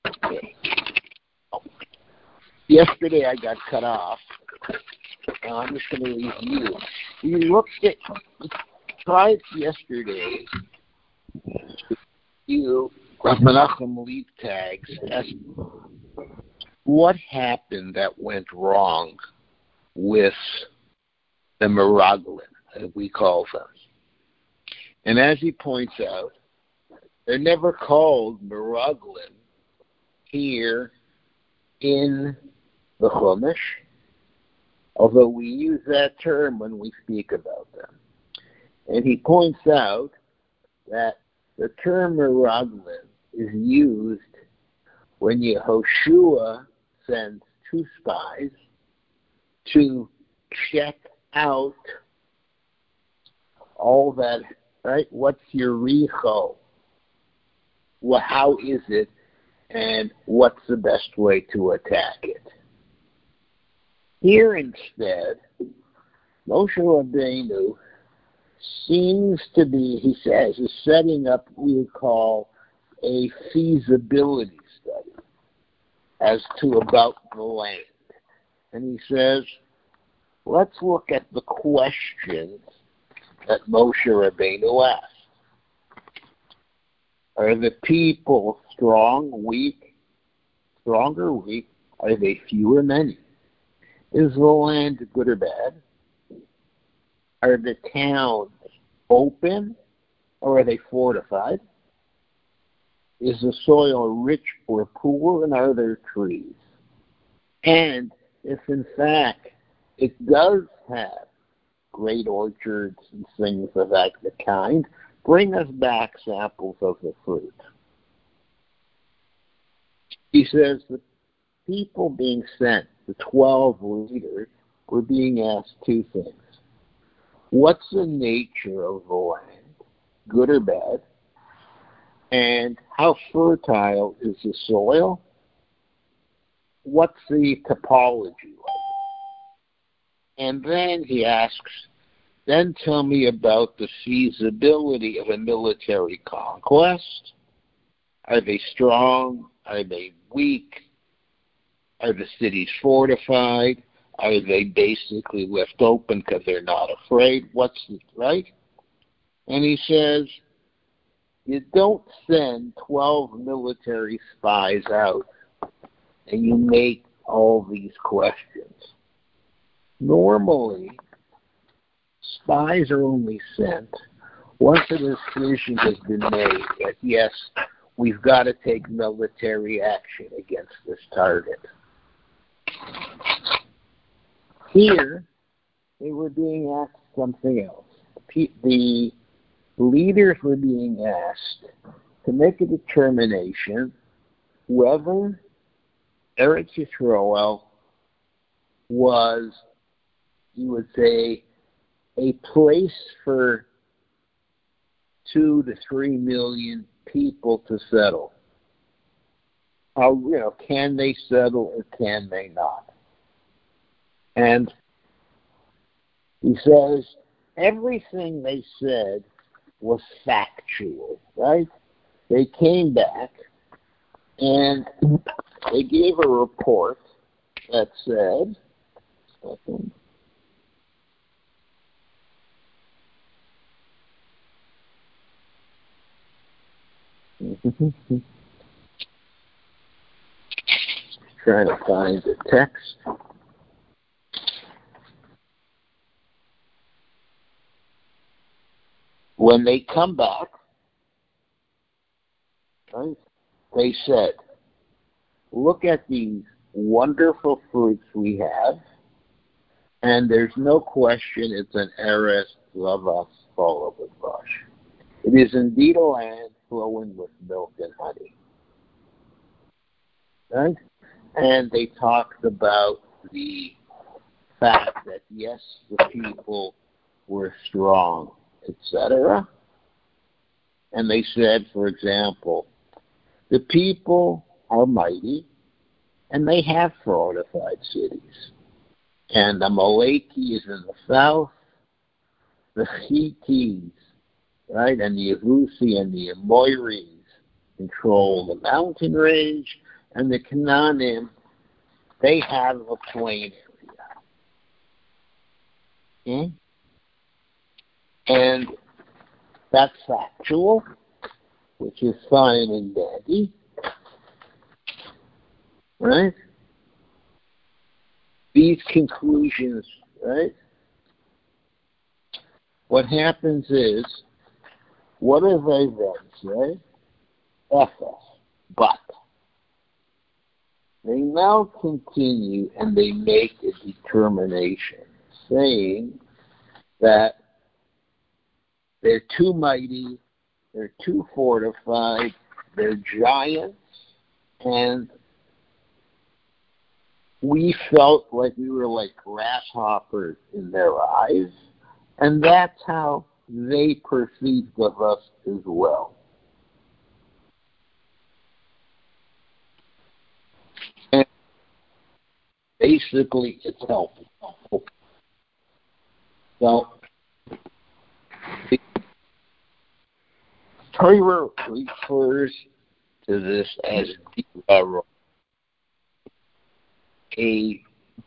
Okay. Yesterday I got cut off. I'm just going to review. We tried yesterday to Menachem Leibtag's as what happened that went wrong with the Meraglim, as we call them. And as he points out, they're never called Meraglim here in the Chumash, although we use that term when we speak about them. And he points out that the term Meraglim is used when Yehoshua sends two spies to check out all that, right? What's Yericho? Well, how is it? And what's the best way to attack it? Here instead, Moshe Rabbeinu seems to be, he says, is setting up what we would call a feasibility study as to about the land. And he says, let's look at the questions that Moshe Rabbeinu asked. Are the people strong, weak, strong or weak? Are they few or many? Is the land good or bad? Are the towns open or are they fortified? Is the soil rich or poor, and are there trees? And if in fact it does have great orchards and things of that kind, bring us back samples of the fruit. He says the people being sent, the 12 leaders, were being asked two things. What's the nature of the land, good or bad? And how fertile is the soil? What's the topology like? And then he asks, then tell me about the feasibility of a military conquest. Are they strong? Are they weak? Are the cities fortified? Are they basically left open because they're not afraid? What's it, right? And he says, you don't send 12 military spies out and you make all these questions. Normally, spies are only sent once a decision has been made that, yes, we've got to take military action against this target. Here, they were being asked something else. The leaders were being asked to make a determination whether Eretz Yisrael was, you would say, a place for 2 to 3 million people to settle. Can they settle or can they not? And he says everything they said was factual, right? They came back and they gave a report that said, trying to find the text. When they come back, right, they said, look at these wonderful fruits we have, and there's no question it's an Eretz Lavas full of Vash. It is indeed a land flowing with milk and honey. Right? And they talked about the fact that, yes, the people were strong, etc. And they said, for example, the people are mighty, and they have fortified cities. And the Amaleki is in the south, the Hittites, right, and the Yevusi and the Amoris control the mountain range, and the Canaanim, they have a plain area. Okay? And that's factual, which is fine and dandy. Right? These conclusions, right? What happens is, what are they then, right? FS, but. They now continue and they make a determination, saying that they're too mighty, they're too fortified, they're giants, and we felt like we were like grasshoppers in their eyes, and that's how they perceived of us as well. And basically, it's helpful. So, the Torah refers to this as a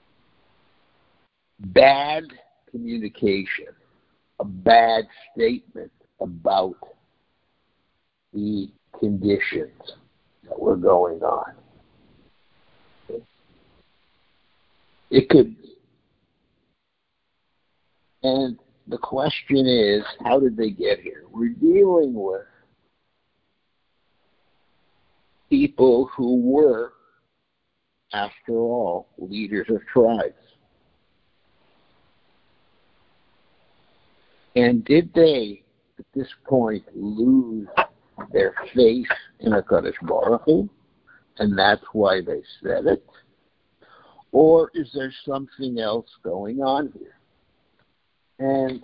bad communication, a bad statement about the conditions that were going on. It could be. And the question is, how did they get here? We're dealing with people who were, after all, leaders of tribes. And did they, at this point, lose their faith in HaKadosh Baruch Hu, and that's why they said it? Or is there something else going on here? And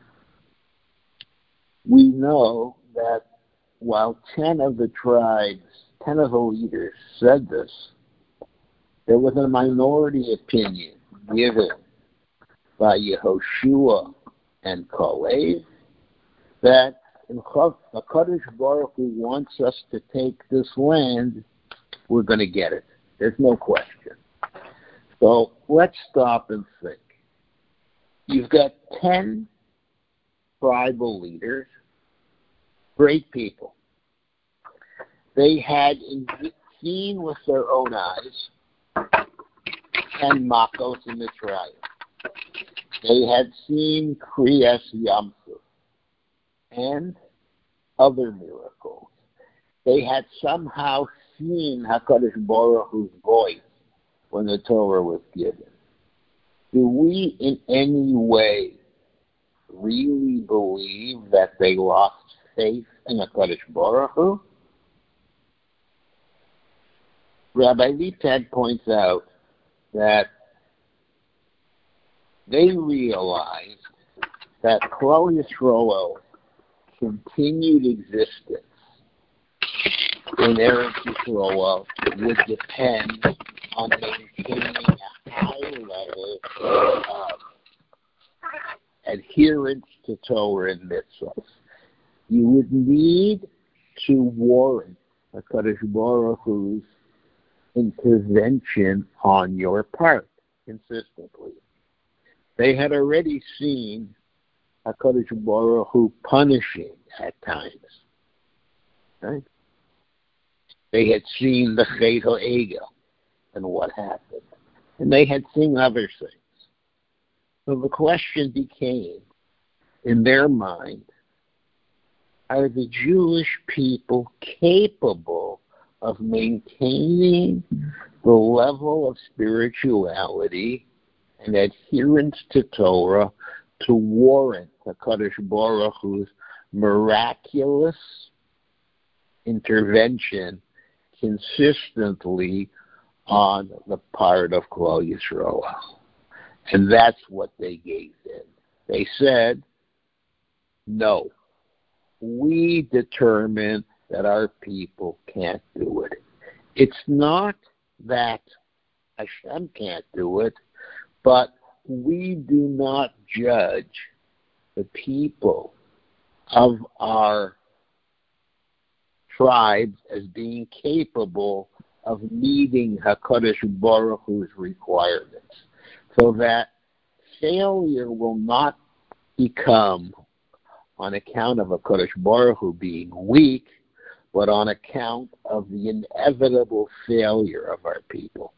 we know that while 10 of the tribes, 10 of the leaders said this, there was a minority opinion given by Yehoshua and Kalev that if HaKadosh Baruch Hu wants us to take this land, we're going to get it. There's no question. So let's stop and think. You've got 10 tribal leaders, great people. They had seen with their own eyes 10 Makos in Mitzrayim. They had seen Kriyas Yamsuf and other miracles. They had somehow seen HaKadosh Baruch Hu's voice when the Torah was given. Do we in any way really believe that they lost faith in HaKadosh Baruch Hu? Rabbi Litan points out that they realized that Klal Yisrael's continued existence in Eretz Yisrael would depend on maintaining a high level of adherence to Torah and mitzvahs. You would need to warrant HaKadosh Baruch Hu's intervention on your part consistently. They had already seen HaKadosh Baruch Hu punishing at times. Right? They had seen the fatal Egel and what happened. And they had seen other things. So the question became, in their mind, are the Jewish people capable of maintaining the level of spirituality and adherence to Torah to warrant HaKadosh Baruch Hu's miraculous intervention consistently on the part of Klal Yisrael? And that's what they gave in. They said, no, we determine that our people can't do it. It's not that Hashem can't do it, but we do not judge the people of our tribes as being capable of meeting HaKadosh Baruch Hu's requirements, so that failure will not become on account of HaKadosh Baruch Hu being weak, but on account of the inevitable failure of our people.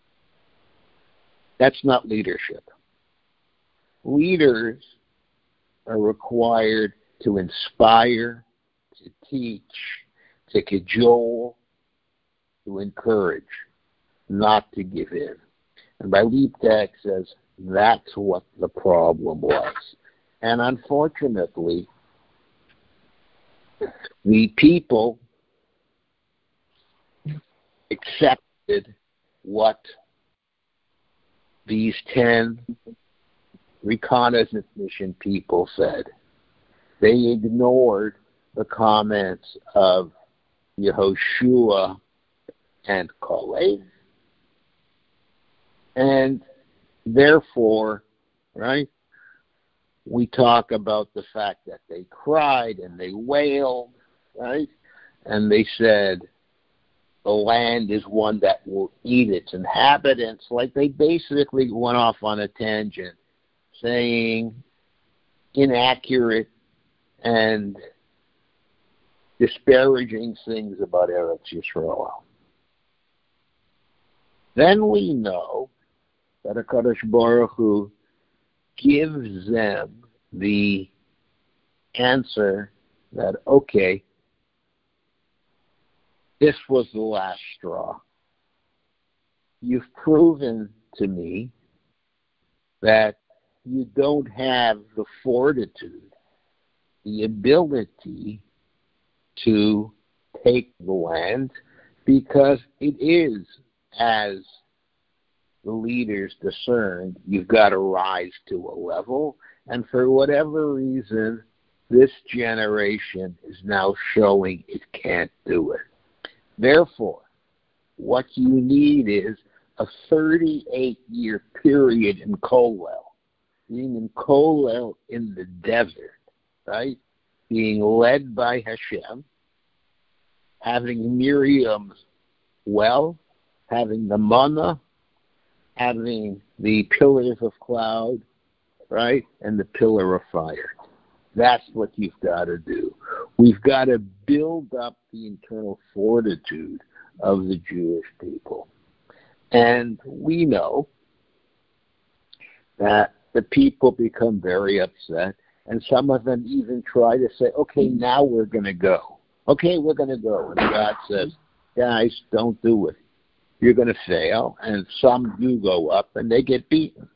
That's not leadership. Leaders are required to inspire, to teach, to cajole, to encourage, not to give in. And by Liebtag says that's what the problem was. And unfortunately, the people accepted what these 10 reconnaissance mission people said. They ignored the comments of Yehoshua and Caleb, and therefore, right, we talk about the fact that they cried and they wailed, right, and they said the land is one that will eat its inhabitants. Like, they basically went off on a tangent saying inaccurate and disparaging things about Eretz Yisrael. Then we know that HaKadosh Baruch Hu gives them the answer that, okay, this was the last straw. You've proven to me that you don't have the fortitude, the ability to take the land, because it is, as the leaders discerned, you've got to rise to a level, and for whatever reason, this generation is now showing it can't do it. Therefore, what you need is a 38-year period in Kolel, being in Kolel in the desert, right? Being led by Hashem, having Miriam's well, having the manna, having the pillars of cloud, right, and the pillar of fire. That's what you've got to do. We've got to build up the internal fortitude of the Jewish people. And we know that the people become very upset, and some of them even try to say, okay, now we're going to go. Okay, we're going to go. And God says, guys, don't do it. You're going to fail. And some do go up, and they get beaten.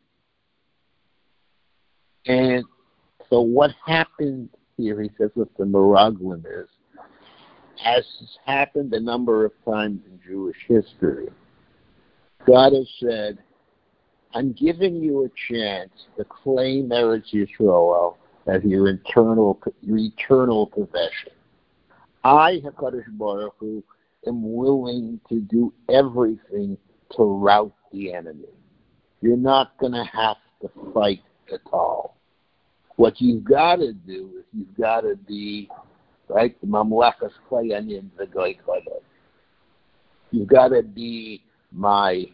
And so what happened here, he says, with the Meraglim is, as has happened a number of times in Jewish history, God has said, I'm giving you a chance to claim Eretz Yisrael as your eternal possession. I, HaKadosh Baruch Hu, am willing to do everything to rout the enemy. You're not going to have to fight at all. What you've got to do is you've got to be, right, the Mamlekas Klayanim, the Goy Kodesh. You've got to be my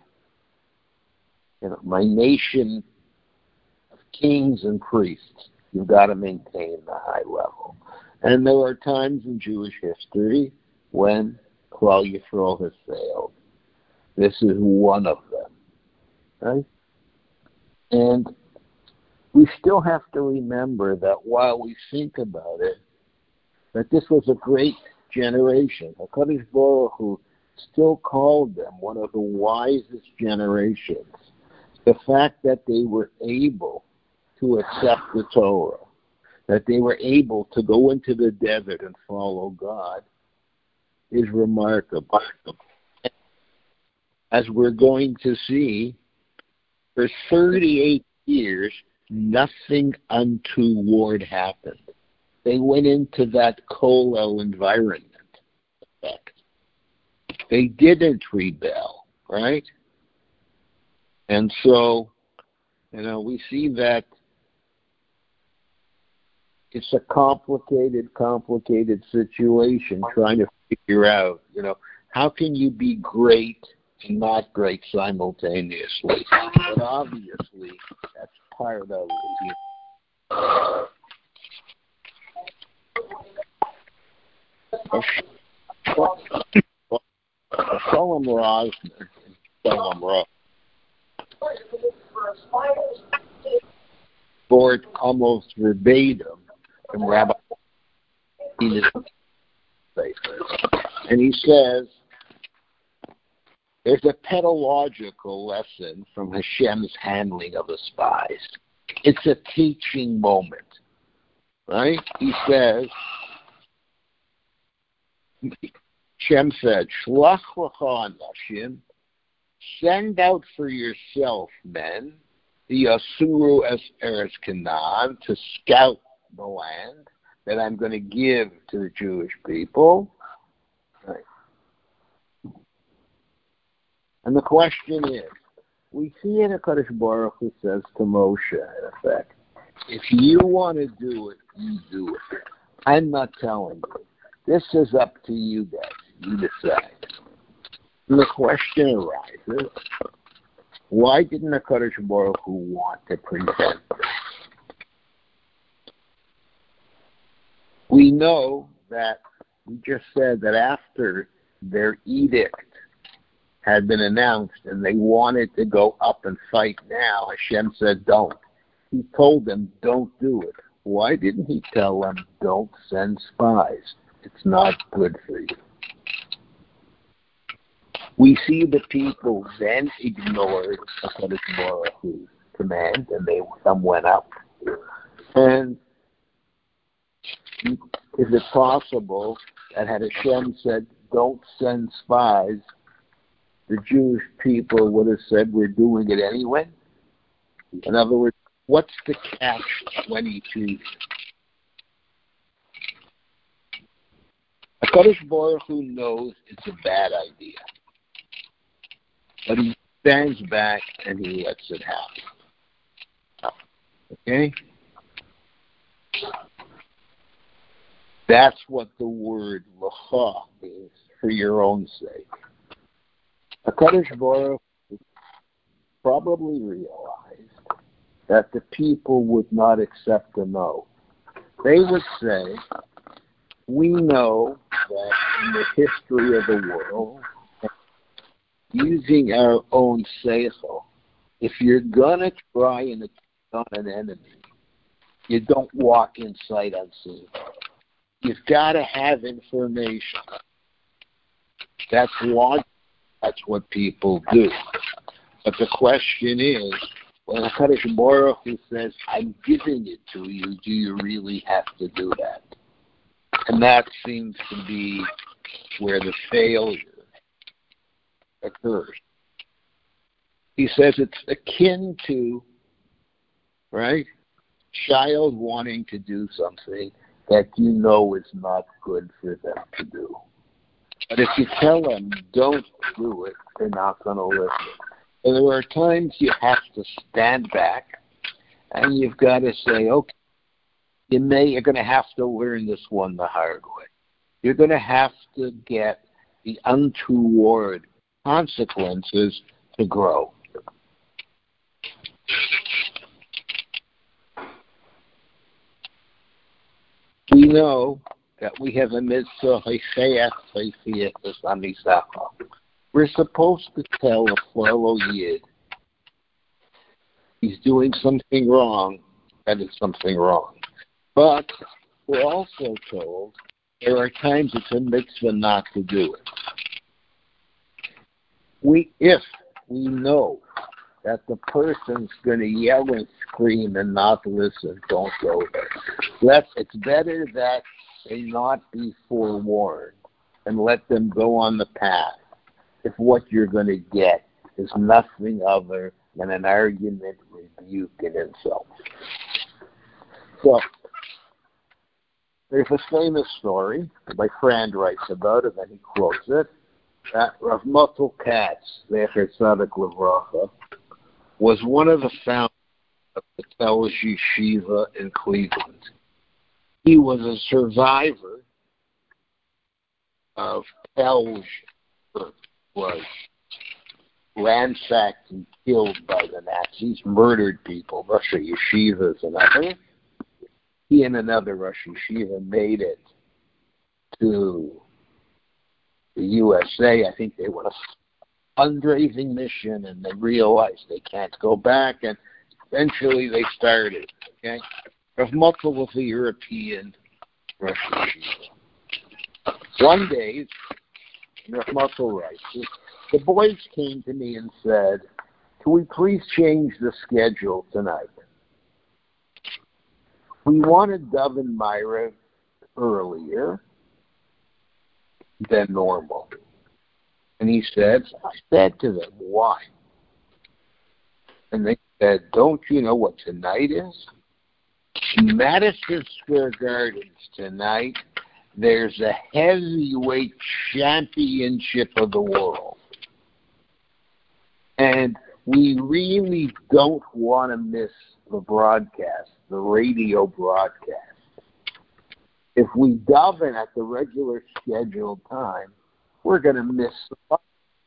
nation of kings and priests. You've got to maintain the high level. And there are times in Jewish history when Klal Yisrael has failed. This is one of them, right? And we still have to remember that while we think about it, that this was a great generation. HaKadosh Baruch Hu still called them one of the wisest generations. The fact that they were able to accept the Torah, that they were able to go into the desert and follow God, is remarkable. As we're going to see, for 38 years, nothing untoward happened. They went into that Kolel environment. They didn't rebel, right? And so, we see that it's a complicated situation trying to figure out, How can you be great and not great simultaneously? But obviously, that's part of it. Shalom Rosner, Shalom Rosner, for it almost verbatim from Rabbi and he says there's a pedagogical lesson from Hashem's handling of the spies. It's a teaching moment, right? He says, Hashem said, Shlach l'cha anashim, send out for yourself, men, the Asuru es Eretz Canaan, to scout the land that I'm going to give to the Jewish people. Right. And the question is, we see in HaKadosh Baruch Hu says to Moshe, in effect, if you want to do it, you do it. I'm not telling you. This is up to you guys. You decide. And the question arises, why didn't HaKadosh Baruch Hu want to present this? We know that we just said that after their edict had been announced and they wanted to go up and fight now, Hashem said, don't. He told them, don't do it. Why didn't he tell them, don't send spies? It's not good for you. We see the people then ignored HaKadosh Baruch Hu's command, and some went up. And is it possible that had Hashem said, don't send spies, the Jewish people would have said, we're doing it anyway? In other words, what's the catch-22? HaKadosh Baruch Hu knows it's a bad idea. But he stands back and he lets it happen. Okay? That's what the word l'cha means, for your own sake. HaKadosh Baruch Hu probably realized that the people would not accept a no. They would say, we know that in the history of the world, using our own seichel, if you're going to try and attack on an enemy, you don't walk in sight unseen. You've got to have information. That's logic. That's what people do. But the question is, when HaKadosh Baruch Hu says, I'm giving it to you, do you really have to do that? And that seems to be where the failure occurs. He says it's akin to, right, child wanting to do something that you know is not good for them to do. But if you tell them don't do it, they're not going to listen. And there are times you have to stand back and you've got to say, okay, you're going to have to learn this one the hard way. You're going to have to get the untoward consequences to grow. We know that we have a mitzvah, we're supposed to tell a fellow Yid he's doing something wrong, that is something wrong. But we're also told there are times it's a mitzvah not to do it. If we know that the person's going to yell and scream and not listen, don't go there. It's better that they not be forewarned and let them go on the path if what you're going to get is nothing other than an argument, rebuke, and insult. So, there's a famous story, my friend writes about it, and he quotes it, that Rav Motul Katz, Zecher Tzaddik Livracha, was one of the founders of the Tel Yeshiva in Cleveland. He was a survivor of Tel was ransacked and killed by the Nazis, murdered people, Rosh Yeshivas and others. He and another Rosh Yeshiva made it to the USA. I think they were a fundraising mission, and they realized they can't go back, and eventually they started. Okay, Rav Motzel was a European Rosh Yeshiva. One day, Rav Motzel writes, the boys came to me and said, "Can we please change the schedule tonight? We wanted Dov and Myra earlier than normal." And he said, I said to them, "Why?" And they said, "Don't you know what tonight is? Madison Square Gardens tonight, there's a heavyweight championship of the world. And we really don't want to miss the broadcast, the radio broadcast. If we daven at the regular scheduled time, we're going to miss the broadcast."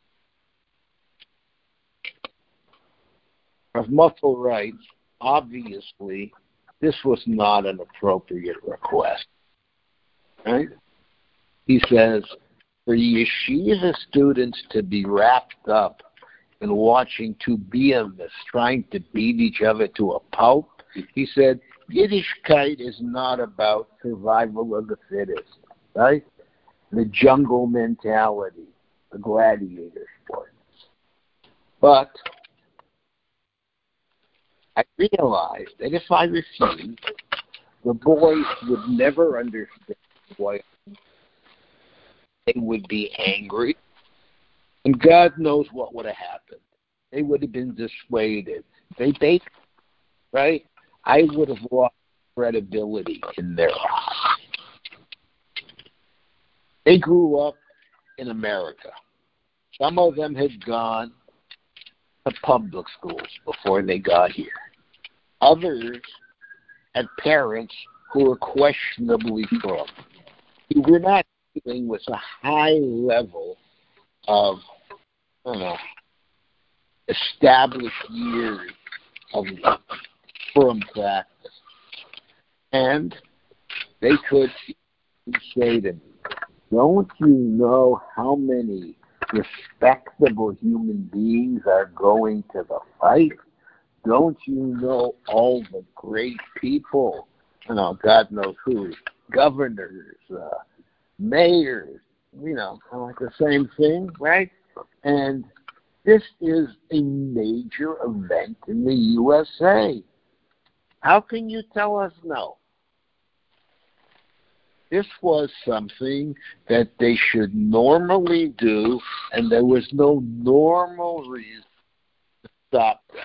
Rav Motzel writes, obviously, this was not an appropriate request. Right? He says, for yeshiva students to be wrapped up in watching two behemoths trying to beat each other to a pulp, he said, Yiddishkeit is not about survival of the fittest, right? The jungle mentality, the gladiator sport. But I realized that if I refused, the boys would never understand why. They would be angry, and God knows what would have happened. They would have been dissuaded. They right? I would have lost credibility in their eyes. They grew up in America. Some of them had gone to public schools before they got here. Others had parents who were questionably from. We were not dealing with a high level of, established years of firm practice. And they could say to me, don't you know how many respectable human beings are going to the fight? Don't you know all the great people, God knows who, governors, mayors, like the same thing, right? And this is a major event in the USA. How can you tell us no? This was something that they should normally do, and there was no normal reason to stop them.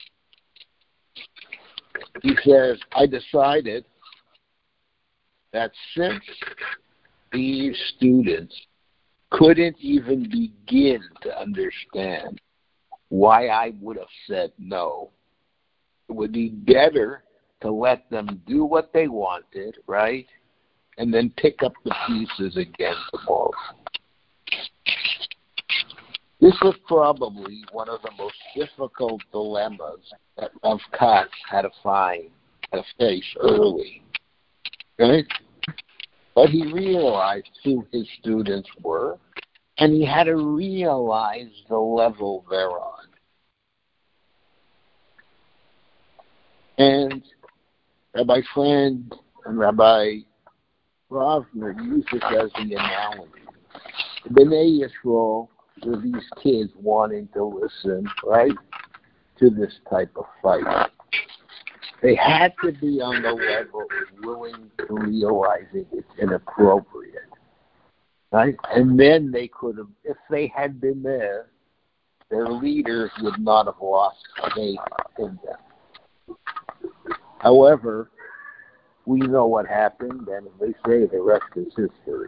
He says, I decided that since these students couldn't even begin to understand why I would have said no, it would be better to let them do what they wanted, right? And then pick up the pieces again tomorrow. This was probably one of the most difficult dilemmas that Rav Katz had to face early. Right? But he realized who his students were, and he had to realize the level they're on. And Rabbi Friend and Rabbi Ravner used this as the analogy. B'nai Yisrael were these kids wanting to listen, right, to this type of fight. They had to be on the level of willing to realizing it's inappropriate, right? And then they could have, if they had been there, their leaders would not have lost faith in them. However, we know what happened, and as they say, the rest is history.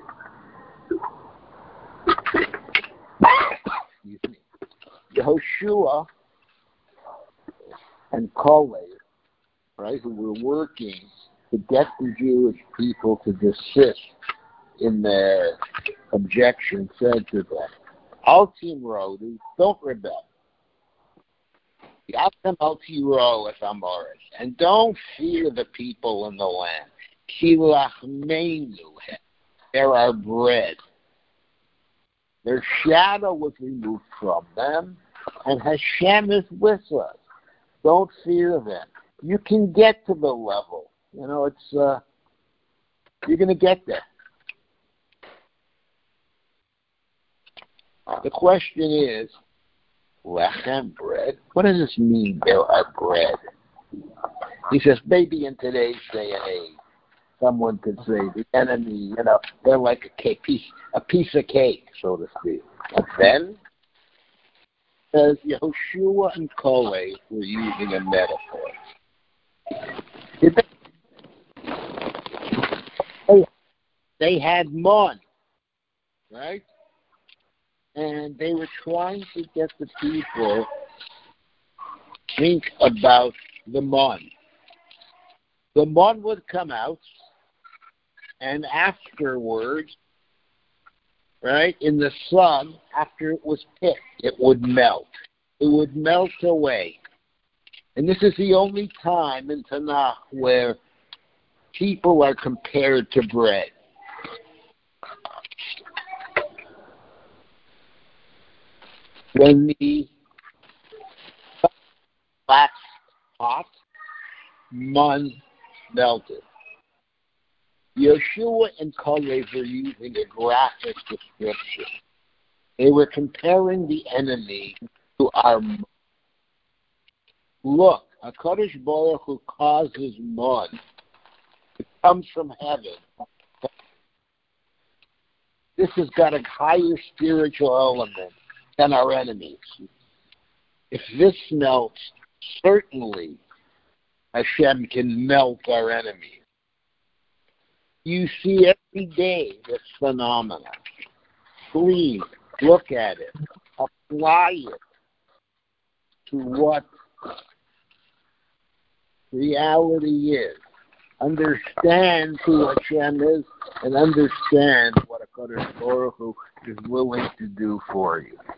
Excuse me. Yehoshua and Kalev, right, who were working to get the Jewish people to desist in their objection, said to them, Al Timrodu, don't rebel. Yatem al tiro et amoris, and don't fear the people in the land. Ki lachmeinu, they're our bread. Their shadow was removed from them, and Hashem is with us. Don't fear them. You can get to the level. It's you're going to get there. The question is, lechem, bread. What does this mean? There are bread. He says, maybe in today's day and age, someone could say the enemy, they're like a piece of cake, so to speak. But then, says Yehoshua and Kalev were using a metaphor. They had mon, right? And they were trying to get the people to think about the mon. The mon would come out, and afterwards, right, in the sun, after it was picked, it would melt. It would melt away. And this is the only time in Tanakh where people are compared to bread. When the wax hot, mun melted. Yeshua and Kalev were using a graphic description. They were comparing the enemy to our mun. Look, HaKadosh Baruch Hu causes mun. It comes from heaven. This has got a higher spiritual element than our enemies. If this melts, certainly Hashem can melt our enemies. You see every day this phenomenon. Please look at it. Apply it to what reality is. Understand who Hashem is and understand what HaKadosh Baruch Hu is willing to do for you.